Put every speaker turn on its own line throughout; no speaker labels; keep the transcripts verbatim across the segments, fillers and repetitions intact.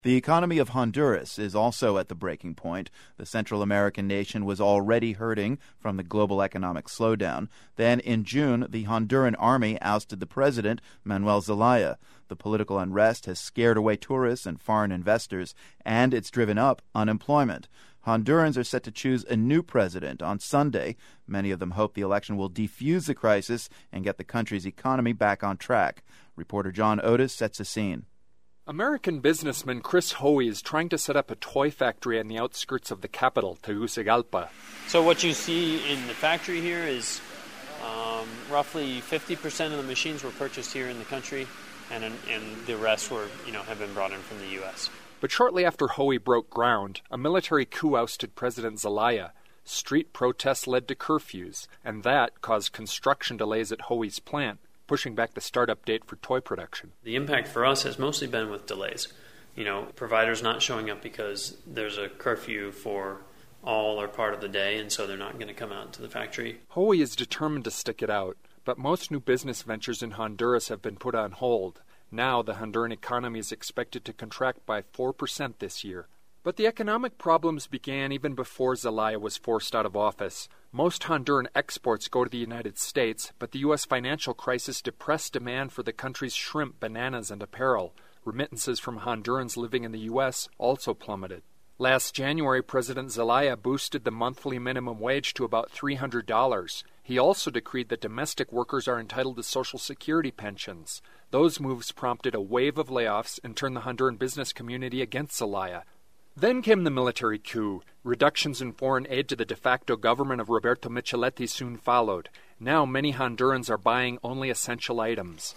The economy of Honduras is also at the breaking point. The Central American nation was already hurting from the global economic slowdown. Then, in June, the Honduran army ousted the president, Manuel Zelaya. The political unrest has scared away tourists and foreign investors, and it's driven up unemployment. Hondurans are set to choose a new president on Sunday. Many of them hope the election will defuse the crisis and get the country's economy back on track. Reporter John Otis sets the scene.
American businessman Chris Hoey is trying to set up a toy factory on the outskirts of the capital, Tegucigalpa.
So what you see in the factory here is um, roughly fifty percent of the machines were purchased here in the country, and and the rest were, you know, have been brought in from the U S.
But shortly after Hoey broke ground, a military coup ousted President Zelaya. Street protests led to curfews, and that caused construction delays at Hoey's plant, pushing back the startup date for toy production.
The impact for us has mostly been with delays. You know, providers not showing up because there's a curfew for all or part of the day, and so they're not going to come out to the factory.
Hoey is determined to stick it out, but most new business ventures in Honduras have been put on hold. Now the Honduran economy is expected to contract by four percent this year. But the economic problems began even before Zelaya was forced out of office. Most Honduran exports go to the United States, but the U S financial crisis depressed demand for the country's shrimp, bananas, and apparel. Remittances from Hondurans living in the U S also plummeted. Last January, President Zelaya boosted the monthly minimum wage to about three hundred dollars. He also decreed that domestic workers are entitled to Social Security pensions. Those moves prompted a wave of layoffs and turned the Honduran business community against Zelaya. Then came the military coup. Reductions in foreign aid to the de facto government of Roberto Micheletti soon followed. Now many Hondurans are buying only essential items.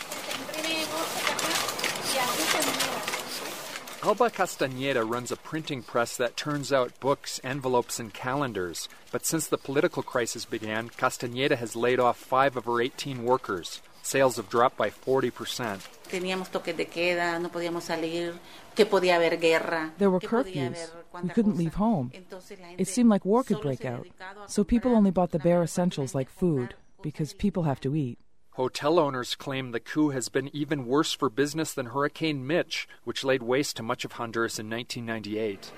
Alba Castañeda runs a printing press that turns out books, envelopes, and calendars. But since the political crisis began, Castañeda has laid off five of her eighteen workers. Sales have dropped by forty percent.
There were
curfews. We couldn't leave home. It seemed like war could break out. So people only bought the bare essentials like food, because people have to eat.
Hotel owners claim the coup has been even worse for business than Hurricane Mitch, which laid waste to much of Honduras in nineteen ninety-eight.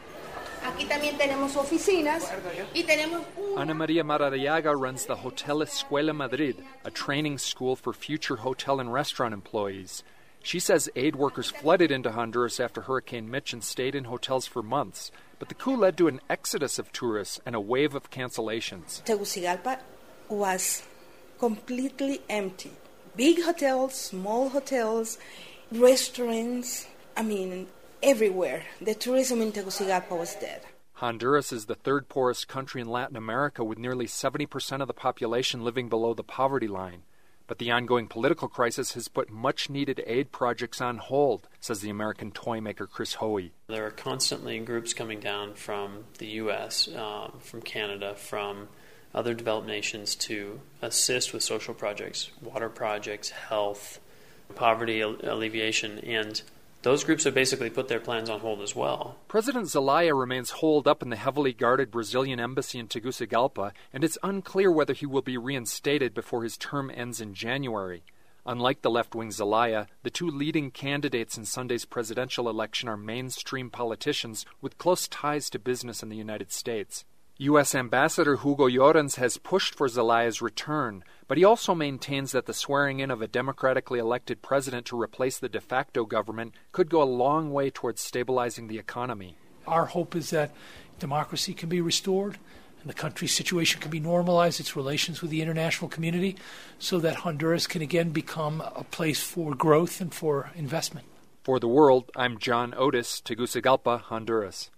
Ana Maria Maradiaga runs the Hotel Escuela Madrid, a training school for future hotel and restaurant employees. She says aid workers flooded into Honduras after Hurricane Mitch and stayed in hotels for months. But the coup led to an exodus of tourists and a wave of cancellations.
Tegucigalpa was completely empty. Big hotels, small hotels, restaurants, I mean, everywhere. The tourism in Tegucigalpa was dead.
Honduras is the third poorest country in Latin America, with nearly seventy percent of the population living below the poverty line. But the ongoing political crisis has put much-needed aid projects on hold, says the American toy maker Chris Hoey.
There are constantly groups coming down from the U S, uh, from Canada, from other developed nations to assist with social projects, water projects, health, poverty alleviation, and those groups have basically put their plans on hold as well.
President Zelaya remains holed up in the heavily guarded Brazilian embassy in Tegucigalpa, and it's unclear whether he will be reinstated before his term ends in January. Unlike the left-wing Zelaya, the two leading candidates in Sunday's presidential election are mainstream politicians with close ties to business in the United States. U S Ambassador Hugo Llorens has pushed for Zelaya's return, but he also maintains that the swearing-in of a democratically elected president to replace the de facto government could go a long way towards stabilizing the economy.
Our hope is that democracy can be restored and the country's situation can be normalized, its relations with the international community, so that Honduras can again become a place for growth and for investment.
For The World, I'm John Otis, Tegucigalpa, Honduras.